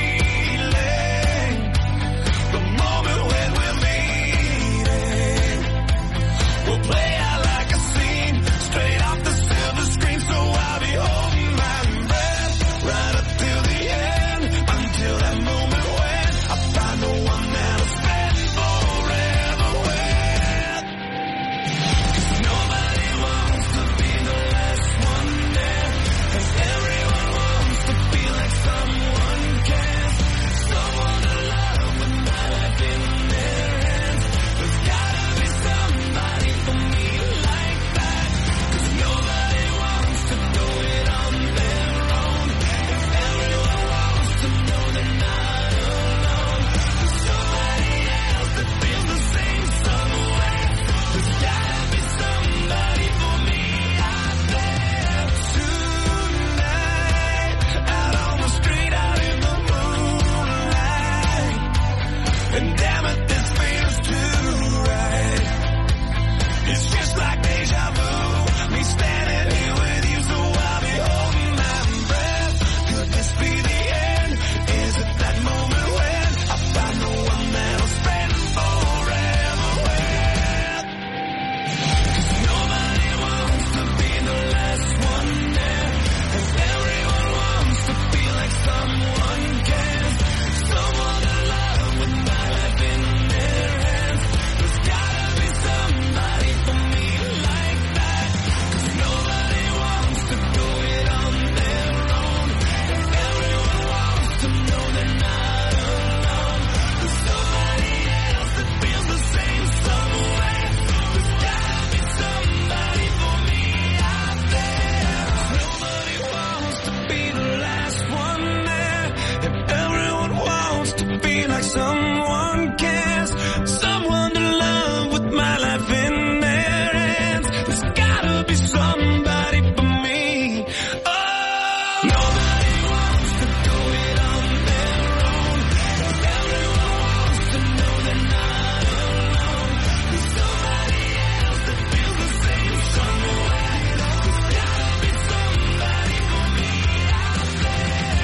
feeling, the moment when we're meeting. We'll play out like a scene, straight off the silver screen, so I'll be holding my breath right up till the end, until that moment when I find the one that'll spend forever with. 'Cause nobody wants to be the last one there, 'cause everyone wants to feel like someone cares, someone to love with my life in their hands. There's gotta be somebody for me like that, 'cause nobody wants to do it on their own. If everyone wants to know they're not alone, there's somebody else that feels the same somewhere. There's gotta be somebody for me out there tonight, out on the street, out in the moonlight. And damn it, this feels too right. It's just like deja vu, me standing here with you, so I'll be holding my breath. Could this be the end? Is it that moment when I find the one that'll spend forever with? 'Cause nobody wants to be the last one there, 'cause everyone wants to feel like someone cares, someone to love with my life in their hands. There's gotta be somebody for me like that, 'cause nobody wants to do it on their own. If everyone wants to know they're not alone, there's somebody else that feels the same somewhere. There's gotta be somebody for me out there. Nobody wants to be the last one there. If everyone wants to be like someone cares, someone to love with my life in their hands, there's gotta be somebody for me. Oh, nobody wants to do it on their own. If everyone wants to know they're not alone, there's somebody else that feels the same somewhere. There's gotta be somebody for me out there.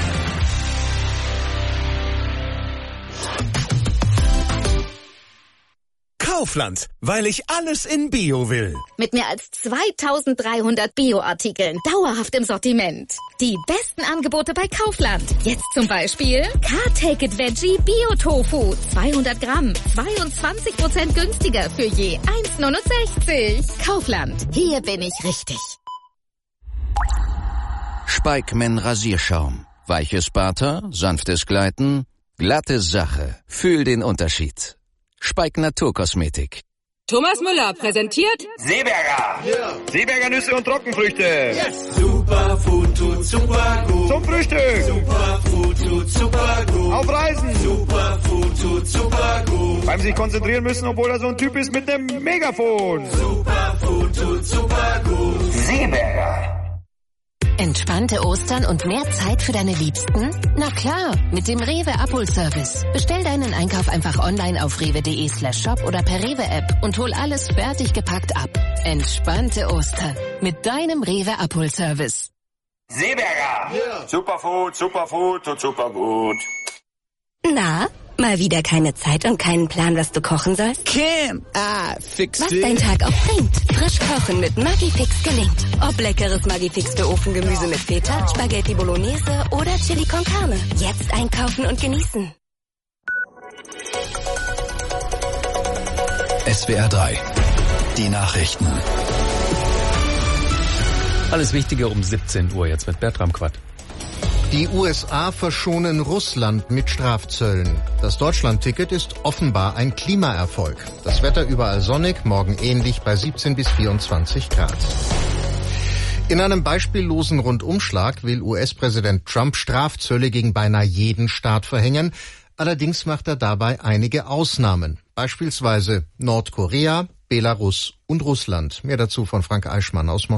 Kaufland, weil ich alles in Bio will. Mit mehr als zweitausenddreihundert Bio-Artikeln dauerhaft im Sortiment. Die besten Angebote bei Kaufland. Jetzt zum Beispiel Car-Take-It Veggie Bio-Tofu. zweihundert Gramm. zweiundzwanzig Prozent günstiger für je eins neunundsechzig. Kaufland. Hier bin ich richtig. Spikeman Rasierschaum. Weiches Barter, sanftes Gleiten, glatte Sache. Fühl den Unterschied. Spike Naturkosmetik. Thomas Müller präsentiert Seeberger. Yeah. Seeberger Nüsse und Trockenfrüchte. Yes. Superfood tut super gut. Zum Frühstück. Superfood tut super gut. Auf Reisen. Superfood tut super gut. Beim sich konzentrieren müssen, obwohl er so ein Typ ist mit dem Megafon. Superfood tut super gut. Seeberger. Entspannte Ostern und mehr Zeit für deine Liebsten? Na klar, mit dem Rewe Abholservice. Bestell deinen Einkauf einfach online auf rewe.de slash shop oder per Rewe-App und hol alles fertig gepackt ab. Entspannte Ostern mit deinem Rewe Abholservice. Seeberger. Yeah. Superfood, Superfood, tut super gut. Na, mal wieder keine Zeit und keinen Plan, was du kochen sollst? Kim, ah, fix Was dein Tag auch bringt. Frisch kochen mit Maggi-Fix gelingt. Ob leckeres Maggi-Fix für Ofengemüse mit Feta, Spaghetti Bolognese oder Chili con Carne. Jetzt einkaufen und genießen. S W R drei. Die Nachrichten. Alles Wichtige um siebzehn Uhr jetzt mit Bertram Quatt. Die U S A verschonen Russland mit Strafzöllen. Das Deutschland-Ticket ist offenbar ein Klimaerfolg. Das Wetter überall sonnig, morgen ähnlich bei siebzehn bis vierundzwanzig Grad. In einem beispiellosen Rundumschlag will U S-Präsident Trump Strafzölle gegen beinahe jeden Staat verhängen. Allerdings macht er dabei einige Ausnahmen. Beispielsweise Nordkorea, Belarus und Russland. Mehr dazu von Frank Eichmann aus Moskau.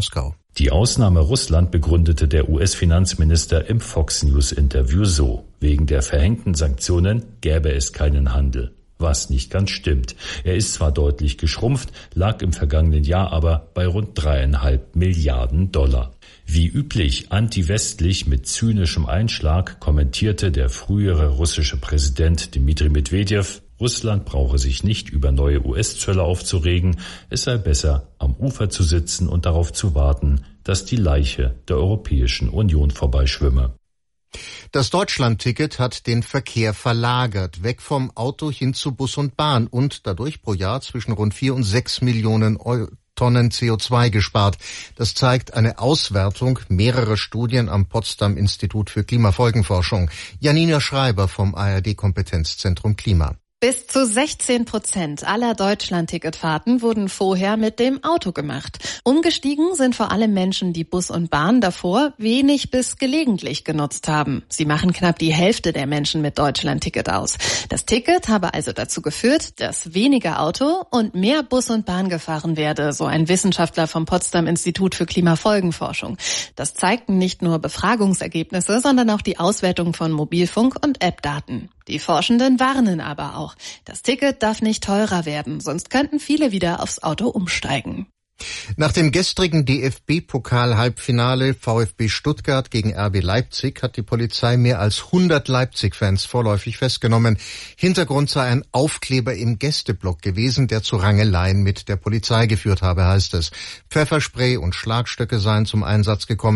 Die Ausnahme Russland begründete der U S-Finanzminister im Fox News-Interview so: Wegen der verhängten Sanktionen gäbe es keinen Handel. Was nicht ganz stimmt. Er ist zwar deutlich geschrumpft, lag im vergangenen Jahr aber bei rund dreieinhalb Milliarden Dollar. Wie üblich anti-westlich mit zynischem Einschlag kommentierte der frühere russische Präsident Dmitri Medwedew, Russland brauche sich nicht über neue U S-Zölle aufzuregen, es sei besser, am Ufer zu sitzen und darauf zu warten, dass die Leiche der Europäischen Union vorbeischwimme. Das Deutschland-Ticket hat den Verkehr verlagert, weg vom Auto hin zu Bus und Bahn und dadurch pro Jahr zwischen rund vier und sechs Millionen Euro Tonnen C O zwei gespart. Das zeigt eine Auswertung mehrerer Studien am Potsdam Institut für Klimafolgenforschung. Janina Schreiber vom A R D-Kompetenzzentrum Klima. Bis zu sechzehn Prozent aller Deutschland-Ticketfahrten wurden vorher mit dem Auto gemacht. Umgestiegen sind vor allem Menschen, die Bus und Bahn davor wenig bis gelegentlich genutzt haben. Sie machen knapp die Hälfte der Menschen mit Deutschland-Ticket aus. Das Ticket habe also dazu geführt, dass weniger Auto und mehr Bus und Bahn gefahren werde, so ein Wissenschaftler vom Potsdam Institut für Klimafolgenforschung. Das zeigten nicht nur Befragungsergebnisse, sondern auch die Auswertung von Mobilfunk- und App-Daten. Die Forschenden warnen aber auch, das Ticket darf nicht teurer werden, sonst könnten viele wieder aufs Auto umsteigen. Nach dem gestrigen D F B-Pokal-Halbfinale VfB Stuttgart gegen R B Leipzig hat die Polizei mehr als hundert Leipzig-Fans vorläufig festgenommen. Hintergrund sei ein Aufkleber im Gästeblock gewesen, der zu Rangeleien mit der Polizei geführt habe, heißt es. Pfefferspray und Schlagstöcke seien zum Einsatz gekommen.